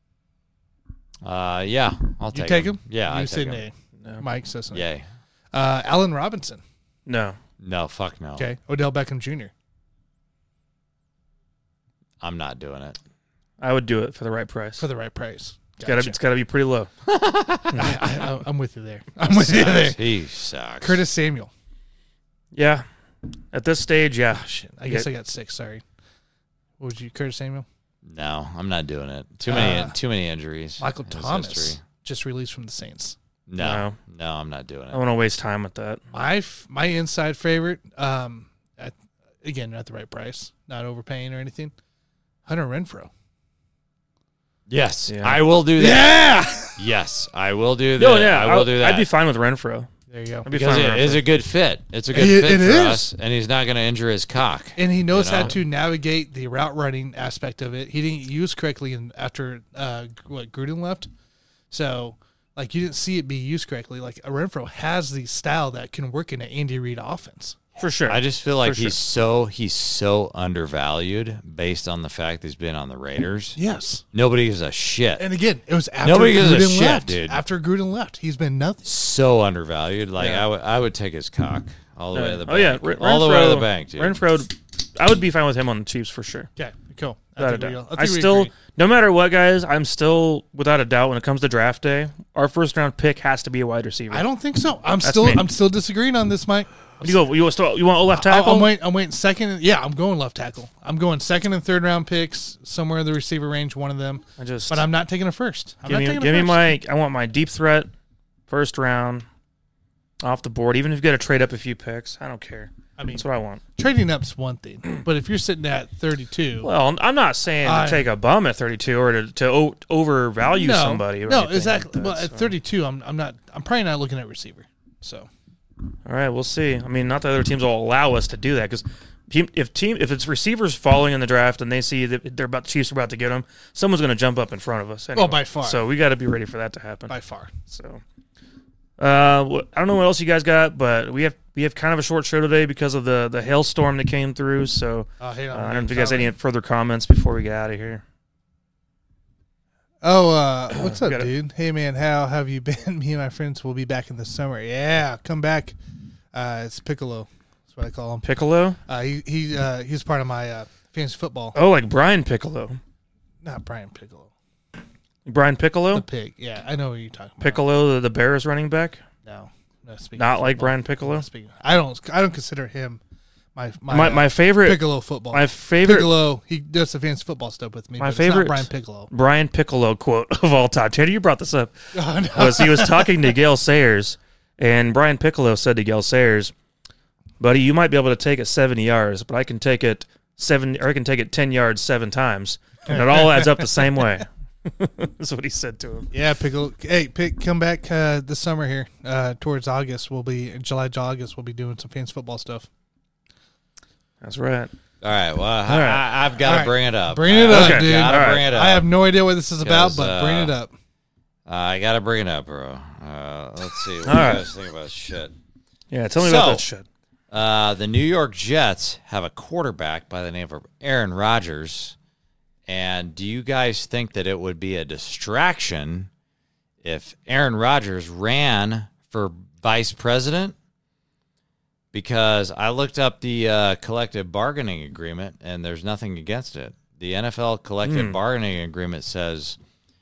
Yeah, I'll You take take him. him? Yeah, You I say take him. nay. No. Mike says nay. Yay. Allen Robinson. No. No, fuck no. Okay. Odell Beckham Jr. I'm not doing it. I would do it for the right price. For the right price. It's got to be pretty low. I'm with you there. I'm with you there. He sucks. Curtis Samuel. Yeah. At this stage, yeah. Oh, shit. I guess I got 6. Sorry. What would you, Curtis Samuel? No, I'm not doing it. Too many injuries. Michael in his Thomas history. just released from the Saints. No, I'm not doing I it. don't want to waste time with that. My inside favorite, again, at the right price, not overpaying or anything, Hunter Renfrow. Yes, Yeah. I will do that. Yeah. Yes, I will do that. No, yeah. I will do that. I'd be fine with Renfro. There you go. I'd be because fine it with is Renfro. a good fit. It's a good It fit for is. us, and he's not going to injure his cock. And he knows You know? how to navigate the route running aspect of it. He didn't use correctly after Gruden left. So, like, you didn't see it be used correctly. Like, Renfro has the style that can work in an Andy Reid offense. For sure. I just feel like For he's so undervalued based on the fact he's been on the Raiders. Yes. Nobody gives a shit. And again, it was after Nobody gives a Gruden shit, left. dude. After Gruden left, he's been nothing. So undervalued. Like Yeah. I would take his cock all the way to the bank. Oh, yeah. all the way to the bank, dude. Renfro, I would be fine with him on the Chiefs for sure. Okay, cool. Without a doubt. I still, no matter what, guys, I'm still, without a doubt, when it comes to draft day, our first round pick has to be a wide receiver. I don't think so. I'm me. still disagreeing on this, Mike. You go. You want a left tackle? I'm waiting second. Yeah, I'm going left tackle. I'm going second and third round picks somewhere in the receiver range. One of them. But I'm not taking a first. Give me my. I want my deep threat, first round, off the board. Even if you got to trade up a few picks, I don't care. I mean, That's what I want. trading up's one thing, but if you're sitting at 32, Well, I'm not saying to take a bum at 32 or to overvalue somebody. Or no, anything exactly. Like that, Well, at so. 32, I'm probably not looking at receiver. So All right, we'll see. I mean, not that other teams will allow us to do that because if it's receivers falling in the draft and they see that the Chiefs are about to get them, someone's going to jump up in front of us. Anyway. Oh, by far. So we got to be ready for that to happen. by far. So, I don't know what else you guys got, but we have kind of a short show today because of the hailstorm that came through. So Hang on, I don't know if you guys have any further comments before we get out of here. What's up, Gotta- dude? Hey, man, how have you been? Me and my friends will be back in the summer. Yeah, come back. It's Piccolo. That's what I call him. Piccolo? He's part of my fantasy football. Oh, like Brian Piccolo. Not Brian Piccolo. Brian Piccolo? The pig. Yeah, I know what you're talking about. Piccolo, the Bears running back? No, speaking Not of like football. Brian Piccolo? I don't consider him my My favorite Piccolo football. my favorite Piccolo, he does the fantasy football stuff with me. My but favorite- it's not Brian Piccolo. Brian Piccolo quote of all time. Tanner, you brought this up. Oh, no. Was he was talking to Gale Sayers, and Brian Piccolo said to Gale Sayers, "Buddy, you might be able to take it 70 yards, but I can take it 10 yards 7 times, and it all adds up the same way." That's what he said to him. Yeah, Piccolo. Hey, come back this summer here. Towards August, July to August, we'll be doing some fantasy football stuff. That's right. All right. Well, right. I've got All to right. bring it up. Bring it up, Okay. dude. Gotta All right. bring it up. I have no idea what this is about, 'Cause, but bring it up. I got to bring it up, bro. Let's see. What do you right. guys think about this shit? Yeah, tell me about So- that shit. The New York Jets have a quarterback by the name of Aaron Rodgers. And do you guys think that it would be a distraction if Aaron Rodgers ran for vice president? Because I looked up the collective bargaining agreement, and there's nothing against it. The NFL collective bargaining agreement says,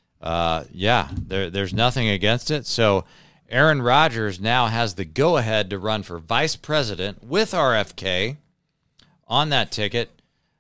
there's nothing against it. So Aaron Rodgers now has the go-ahead to run for vice president with RFK on that ticket.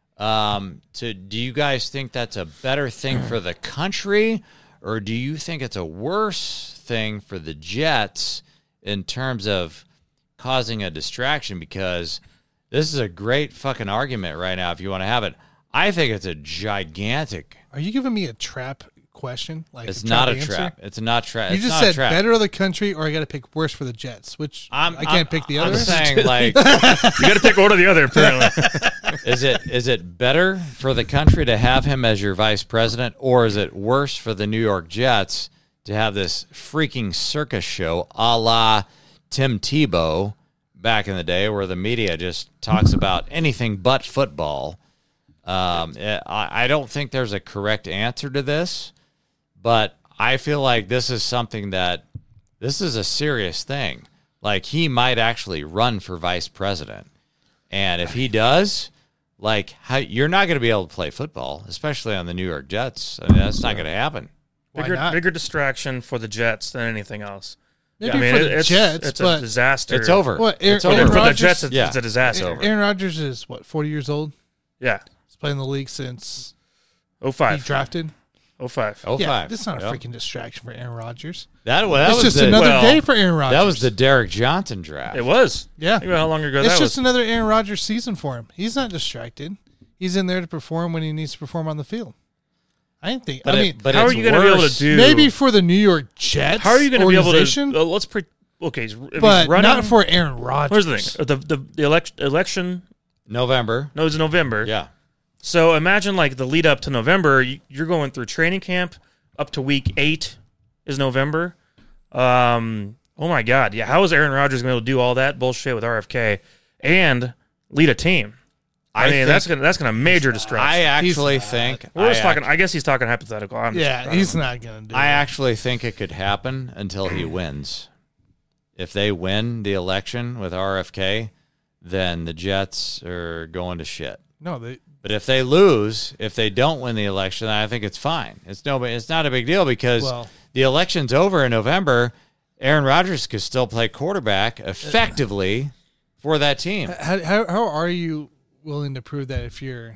Do you guys think that's a better thing for the country, or do you think it's a worse thing for the Jets in terms of causing a distraction? Because this is a great fucking argument right now if you want to have it. I think it's a gigantic. Are you giving me a trap question? Like It's a not a answer? trap. It's not trap. You It's just not a said trap. better of the country, or I got to pick worse for the Jets. Which I can't pick the other. I'm saying, like, You got to pick one or the other, apparently. is it better for the country to have him as your vice president, or is it worse for the New York Jets to have this freaking circus show a la Tim Tebow back in the day, where the media just talks about anything but football? I don't think there's a correct answer to this, but I feel like this is a serious thing. Like, he might actually run for vice president. And if he does, like, you're not going to be able to play football, especially on the New York Jets. I mean, that's not going to happen. Why not? Bigger distraction for the Jets than anything else. Maybe I mean, for the Jets, it's but a disaster. It's over. What, It's Aaron over. For the Rodgers- Jets, it's Yeah. a disaster. Aaron Rodgers is 40 years old. Yeah. He's playing in the league since 05. he drafted. 05. Oh, Yeah, five. that's not a Yep. freaking distraction for Aaron Rodgers. That It's was just the, another well, day for Aaron Rodgers. That was the Derek Johnson draft. It was. Yeah. Think about how long ago It's that just was. another Aaron Rodgers season for him. He's not distracted. He's in there to perform when he needs to perform on the field. I didn't think. But I mean, how are it's you going to be able worse. to do? maybe for the New York Jets. How are you going to be able organization, to? Let's okay. If but he's running, not for Aaron Rodgers. Here's the thing: the election. November. No, it's November. Yeah. So imagine like the lead up to November. You're going through training camp up to week 8 is November. Oh my God! Yeah, how is Aaron Rodgers going to be able to do all that bullshit with RFK and lead a team? I mean, that's gonna major distraction. I actually not. think. We're just talking. I guess he's talking hypothetical. I'm just- Yeah, he's not going to do I it. actually think it could happen until he wins. If they win the election with RFK, then the Jets are going to shit. No, But if they lose, if they don't win the election, I think it's fine. It's not a big deal because Well- the election's over in November. Aaron Rodgers could still play quarterback effectively for that team. how are you willing to prove that if you're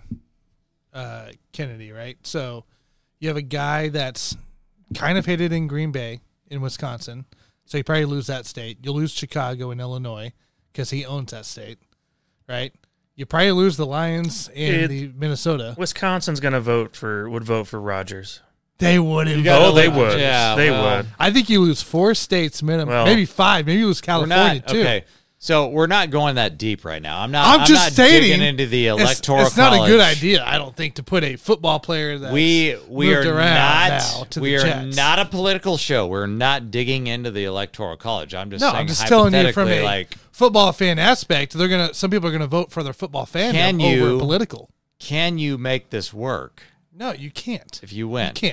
Kennedy, right? So you have a guy that's kind of hated in Green Bay in Wisconsin, so you probably lose that state. You'll lose Chicago and Illinois because he owns that state, right? You probably lose the Lions and the Minnesota. Wisconsin's gonna vote for Rodgers. They wouldn't. gotta Oh, they vote. would. Yeah, they well, would. I think you lose 4 states minimum, Well, maybe 5. Maybe you lose We're California not too. okay. So we're not going that deep right now. I'm I'm just not stating digging into the It's, electoral it's not a good college. idea, I don't think, to put a football player that We moved are around now not to we the are Jets. not a political show. We're not digging into the electoral college. I'm just No, saying I'm just telling you from hypothetically, a like, football fan aspect. Some people are gonna vote for their football fandom Can over you- political. can you make this work No, you can't. if you win? You can't.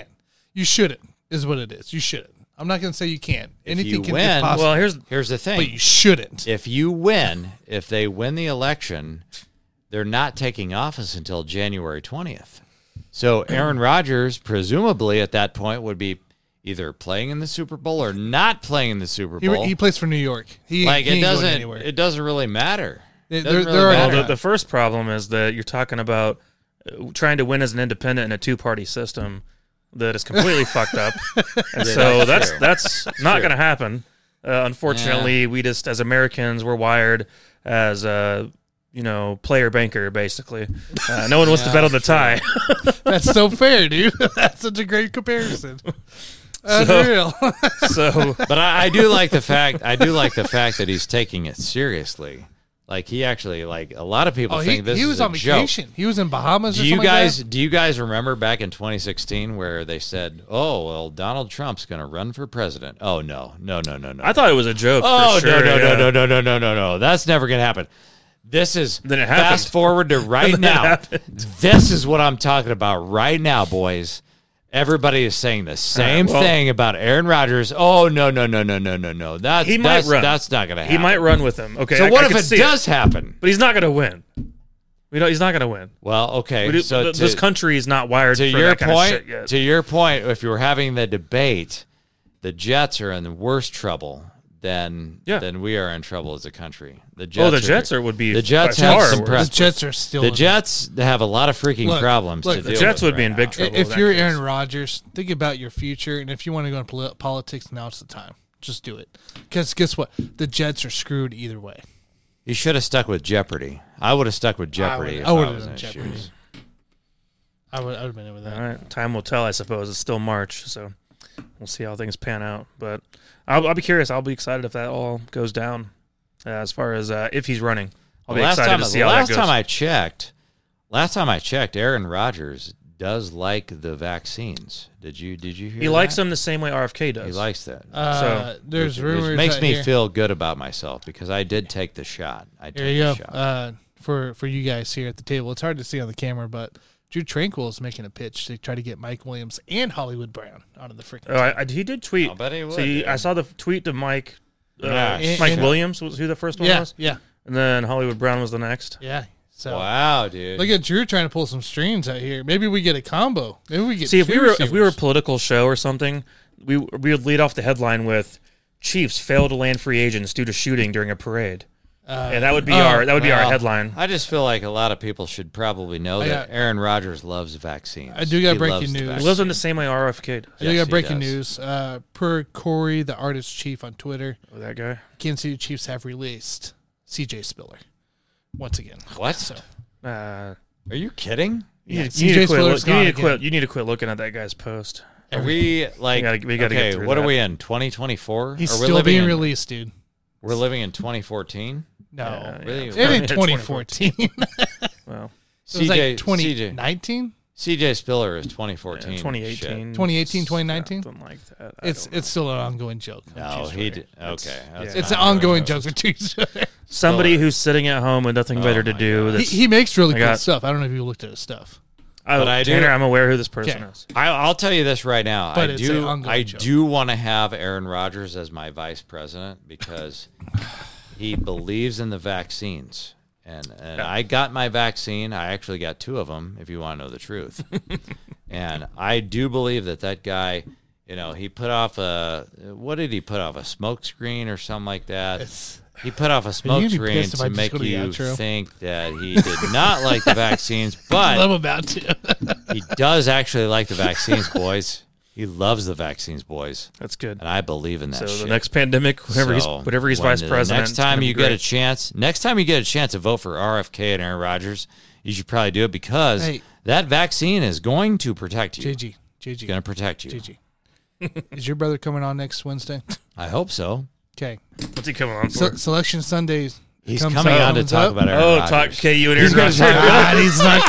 You shouldn't, is what it is. You shouldn't. I'm not going to say you can't. Anything you can win- be possible, Well, Here's the thing. but you shouldn't. If they win the election, they're not taking office until January 20th. So Aaron Rodgers, presumably at that point, would be either playing in the Super Bowl or not playing in the Super Bowl. He plays for New York. He like he it ain't going doesn't. anywhere. It doesn't really matter. There- Doesn't there really are- matter. Well, the first problem is that you're talking about trying to win as an independent in a two-party system that is completely fucked up, and so that's that's true. not going to happen. Unfortunately, we just as Americans we're wired as player banker basically. No one wants to bet on the tie. That's so fair, dude. That's such a great comparison. Unreal. So But I do like the fact. I do like the fact that he's taking it seriously. Like he actually, like a lot of people think this he is was a on joke. vacation. He was in Bahamas. Do or you something guys Like do you guys remember back in 2016 where they said, "Oh, well, Donald Trump's going to run for president"? Oh no. I thought it was a joke. Oh for sure, no. That's never going to happen. This is Then it happened. fast forward to right now. This is what I'm talking about right now, boys. Everybody is saying the same well- thing about Aaron Rodgers. Oh no. That's He might run. That's not going to happen. He might run with him. Okay. So I what could if see it does happen? But he's not going to win. He's not going to win. Well, okay. So This country is not wired to for your that kind point, of shit yet. to your point, if you were having the debate, the Jets are in worse trouble than we are in trouble as a country. The Jets would be the Jets by have far some worse. press. The Jets are still. The in- Jets have a lot of freaking Look, problems look, to the deal The Jets with would be in right big now. trouble. in If that you're case. Aaron Rodgers, think about your future, and if you want to go into politics, now's the time. Just do it. Because guess what? The Jets are screwed either way. You should have stuck with Jeopardy. I would have stuck with Jeopardy if I I would have was in done his Jeopardy. shoes. I would have been in with that. All right, time will tell. I suppose it's still March, so we'll see how things pan out. But I'll be curious. I'll be excited if that all goes down. As far as if he's running, I'll be excited to see how that goes. Last time I checked, Aaron Rodgers does like the vaccines. Did you hear He likes them the same way RFK does. He likes that. There's Which rumors. makes out me here. feel good about myself because I did take the shot. There you go. For you guys here at the table, it's hard to see on the camera, but Drew Tranquil is making a pitch to try to get Mike Williams and Hollywood Brown onto the freaking. He did tweet. I'll bet he would, So dude. I saw the tweet to Mike. Yeah. Mike And- Williams was who the first one was, yeah, and then Hollywood Brown was the next. yeah. So Wow, dude. look at Drew trying to pull some strings out here. Maybe we get a combo. Maybe we get. See, if two we were a receivers. political show or something, we would lead off the headline with Chiefs fail to land free agents due to shooting during a parade. And that would be our Well, headline. I just feel like a lot of people should probably know I that got- Aaron Rodgers loves vaccines. I do got He breaking loves the news. He vaccines. lives in the same way RFK does. I do Yes, got he breaking does. news. Per Corey, the artist chief on Twitter, Oh, that guy. Kansas City Chiefs have released CJ Spiller once again. What? So Are you kidding? You need CJ to quit. Spiller's You need to gone quit. again. You need to quit looking at that guy's post. Are we like We gotta get okay? through What that. are we in? 2024? he's Are we still living being in- released, dude. We're living in 2014. No, Yeah, Really? it ain't 2014. 2014. it Well, was like 2019. CJ Spiller is 2014. 2018, Shit. 2018, 2019? something like that. It's still an ongoing joke. No, he did. Okay, that's It's not an ongoing right. joke between each other. somebody who's sitting at home with nothing better to my do. God. That's, He makes really I cool got- stuff. I don't know if you looked at his stuff. But I do- Tanner, I'm aware who this person Okay. is. I'll tell you this right now. But it's an ongoing I joke. do want to have Aaron Rodgers as my vice president because he believes in the vaccines. And I got my vaccine. I actually got 2 of them, if you want to know the truth. And I do believe that guy, he put off what did he put off? A smoke screen or something like that? He put off a smoke gonna be screen pissed if I to just make go to the you outro? think that he did not like the vaccines, but I'm about to. he does actually like the vaccines, boys. He loves the vaccines, boys. That's good. And I believe in that So shit. the next pandemic, whenever So he's when vice the president, Next it's time gonna you be get great. a chance to vote for RFK and Aaron Rodgers, you should probably do it because Hey. that vaccine is going to protect you. JG. It's going to protect you. JG. Is your brother coming on next Wednesday? I hope so. Okay. What's he coming on for? Selection Sundays. He's comes coming up, on to comes talk up. about Aaron Oh, Rodgers. talk KU and He's Aaron going to Rodgers. talk God, he's not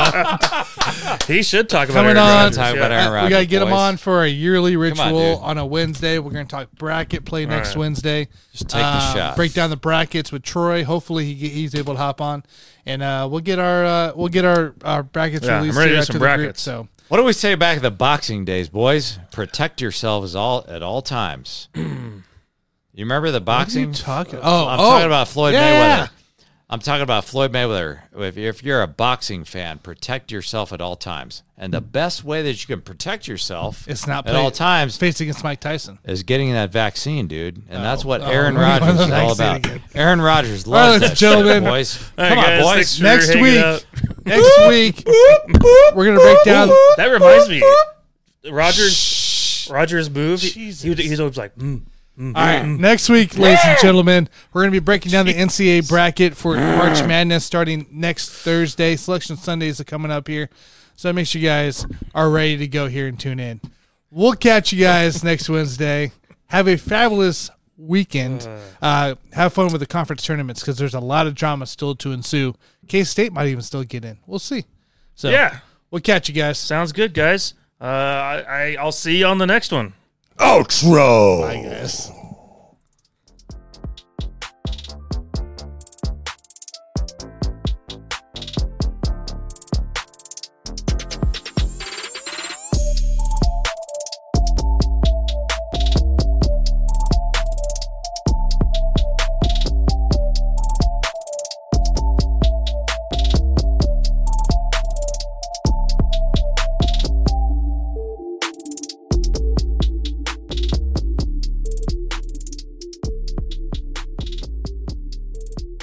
coming on. He should talk about Coming Aaron on. Rodgers. Talk about yeah. Aaron We Rodgers, got to get him boys. on for our yearly ritual dude. on a Wednesday. We're going to talk bracket play next right. Wednesday. Just take the shot. Break down the brackets with Troy. Hopefully he's able to hop on, and we'll get our brackets Yeah, released I'm ready to here do out some to the group. brackets. So What do we say back in the boxing days, boys? Protect yourselves at all times. You remember the boxing? What are you talking? I'm talking about Floyd yeah. Mayweather. I'm talking about Floyd Mayweather. If you're a boxing fan, protect yourself at all times. And the best way that you can protect yourself It's not at all times face against Mike Tyson. is getting that vaccine, dude. And that's what Aaron we're going Rodgers to is the all vaccine about. again. Aaron Rodgers All right, loves ladies that and gentlemen. shit, boys. All right, Come on, guys, boys. thanks for Next hanging week. out. Next week, we're gonna break down. That reminds me, Rogers' move. Jesus. He's always like, All right, next week, ladies and gentlemen, we're going to be breaking down the NCAA bracket for March Madness starting next Thursday. Selection Sundays are coming up here, so make sure you guys are ready to go here and tune in. We'll catch you guys next Wednesday. Have a fabulous weekend. Have fun with the conference tournaments because there's a lot of drama still to ensue. K-State might even still get in. We'll see. So yeah, we'll catch you guys. sounds good, guys. I'll see you on the next one. Outro. Bye, guys.